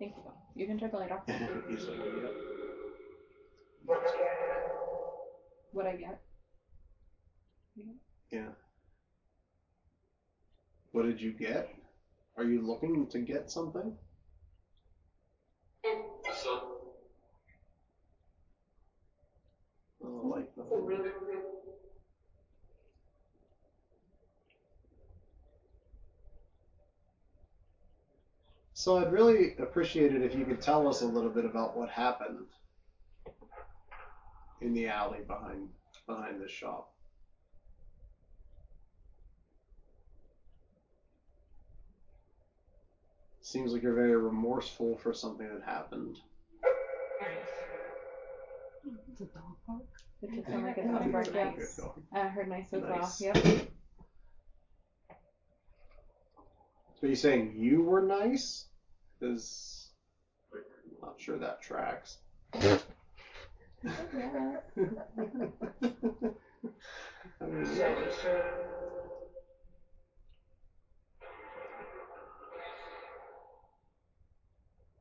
Thank you. You can turn the light off. He's like, yep. What I get? Yeah. What did you get? Are you looking to get something? Oh, like the whole... So I'd really appreciate it if you could tell us a little bit about what happened in the alley behind this shop. Seems like you're very remorseful for something that happened. It's a dog bark? It did sound like a dog bark, yeah. Good dog. I heard nice as well, Nice. yep. So you saying you were nice? Because I'm not sure that tracks. Yeah. I mean,